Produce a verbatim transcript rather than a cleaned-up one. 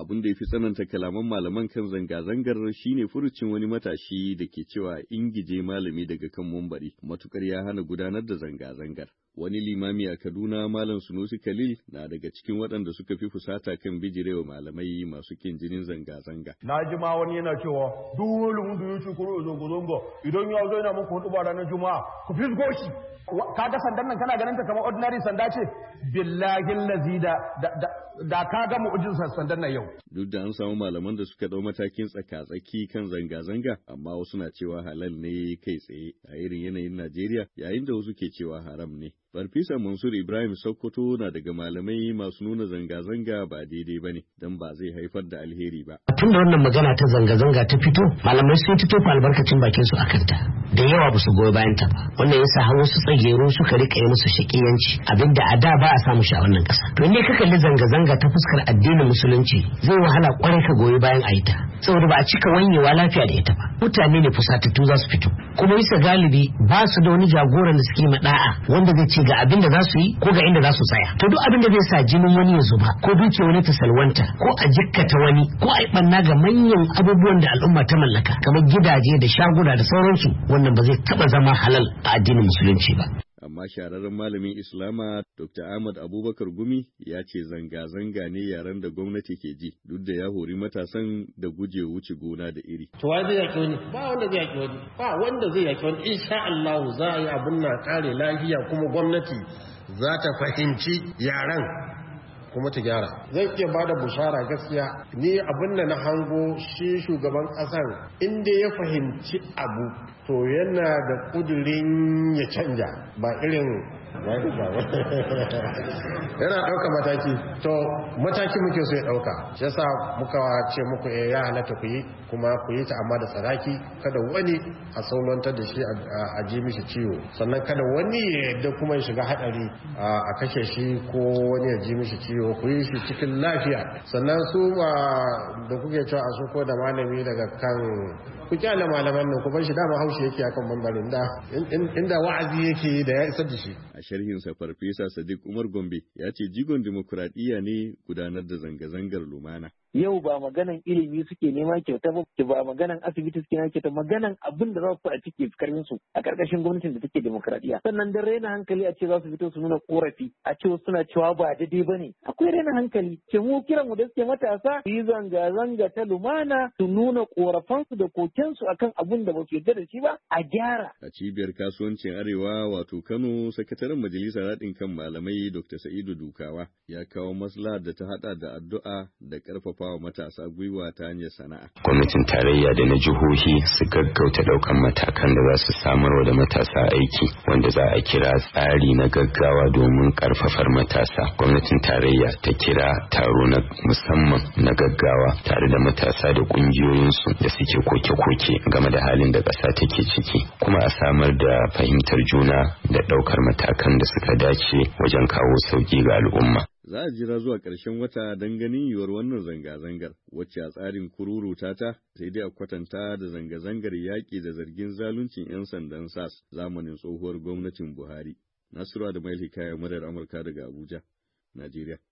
Abin da ya fi tsananta kalaman malaman kan zanga-zangar shine furucin wani matashi da ke cewa ingije malami daga kan mumbari matukar ya hana gudanar da zanga-zangar. Wani limami a Kaduna, Malam Sunusi Khalil, na daga cikin waɗanda suka fi fusata kan bijirewa malamai masu kin jinin zanga-zanga. Na ji ma wani yana cewa duk wani wanda ya shukuru zongo-zongo idan ya zo yana muku hudu ba ranar Juma'a ku fisgo shi. Ka ga sandan nan kana ganin ta kamar ordinary sanda ce? Billahi lazi da da ka ga mu'jizar sandan nan yau. Duk da an samu malaman da suka dau matakin tsaka-tsaki kan zanga-zanga, amma wasu na cewa halal ne kai tsaye a irin yanayin Najeriya, yayin da wasu ke cewa haram ne. Farfesa Mansur Ibrahim Sokoto na daga malamai masu nuna zanga-zanga ba daidai ba ne, don ba zai haifar da alheri ba. Tun da wannan magana ta zanga-zanga ta fito, malamai sun fito fa albarkacin bakin su akan ta. Da yawa ba su goyi bayan ta ba. Wannan yasa har wasu tsagero suka rika yi musu shakiyanci, abinda a da ba a samu shi a wannan ƙasa. To ne ka kalli zanga-zanga ta fuskar addinin musulunci, zai wahala kwarai ka goyi bayan a yi ta. Saboda ba a cika wanyewa lafiya da ita ba. Mutane ne fusatattu za su fito. Kuma bisa galibi ba su da wani jagoran da suke ma da'a wanda zai ce ga abin da za su yi ko ga inda za su tsaya. To duk abin da zai sa jinin wani ya zuba ko duke wani ta salwanta ko a jikkata wani ko a yi banna ga manyan abubuwan da al'umma ta mallaka kamar gidaje da shaguna da sauransu, wannan ba zai taba zama halal a addinin musulunci ba. Amma shahararren malamin Islama Dokta Ahmad Abubakar Gumi ya ce zanga-zanga ne yaren da gwamnati ke ji, duk da ya hori matasan da guje wuce gona da iri. To wai zai yaki wani? Ba wanda zai yaki wani. Ba wanda zai yaki wani. Insha Allah za a yi abin na kare lafiya kuma gwamnati za ta fahimci yaren kuma ta gyara. Zai iya bada bushara gaskiya. Ni abin da na hango shi shugaban ƙasar inda ya fahimci abu to yana da kudurin ya canja ba irin yana ɗauka mataki. To mataki muke so ya ɗauka, shi yasa muka ce muku eh ya halatta ku yi, kuma ku yi ta amma da tsaraki, kada wani a saulantar da shi a ji mishi ciwo, sannan kada wani ya yadda kuma ya shiga haɗari a kashe shi ko wani ya ji mishi ciwo. Ku yi shi cikin lafiya. Sannan su da kuke cewa a so ko da malami daga kan ku kyale malaman nan ku bar shi, dama haushi yake akan bambarin da inda wa'azi yake da ya isar da shi. A sharhinsa Farfesa Sadiq Umar Gombe ya ce jigon dimokuraɗiyya ne gudanar da zanga-zangar lumana. Yau ba maganan ilimi suke nema kyauta ba, ba maganan asibiti suke nema kyauta, maganan abin da za su a cike karfin su a karkashin gwamnatin da take demokradiyya. Sannan dan raina hankali a ce za su fito su nuna korafi, a ce suna cewa ba daidai ba ne. Akwai raina hankali. Ke mu kiran mu da suke matasa su yi zanga-zanga ta lumana, su nuna korafansu da kokensu akan abin da ba su yarda da shi ba, a gyara. A cibiyar kasuwancin Arewa wato Kano, sakataren majalisar haɗin kan malamai Dokta Sa'idu Dukawa ya kawo maslahar da ta haɗa da addu'a da ƙarfafa wa matasa gwiwa ta hanyar sana'a. Gwamnatin tarayya da na jihohi su gaggauta daukan matakan da za su samarwa da matasa aiki wanda za a kira tsari na gaggawa domin karfafar matasa. Gwamnatin tarayya ta kira taro na musamman na gaggawa tare da matasa da kungiyoyinsu da suke koke-koke game da halin da ƙasa take ciki, kuma a samar da fahimtar juna da daukar matakan da suka dace wajen kawo sauki ga al'umma. Za a jira zuwa ƙarshen wata don ganin yiwuwar wannan zanga-zangar, wacce a tsarin kururuta ta sai dai a kwatanta da zanga-zangar yaƙi da zargin zaluncin 'yan sandan S A S zamanin tsohuwar gwamnatin Buhari. Nasiru da Maili Kaya, muryar Amurka daga Abuja, Najeriya.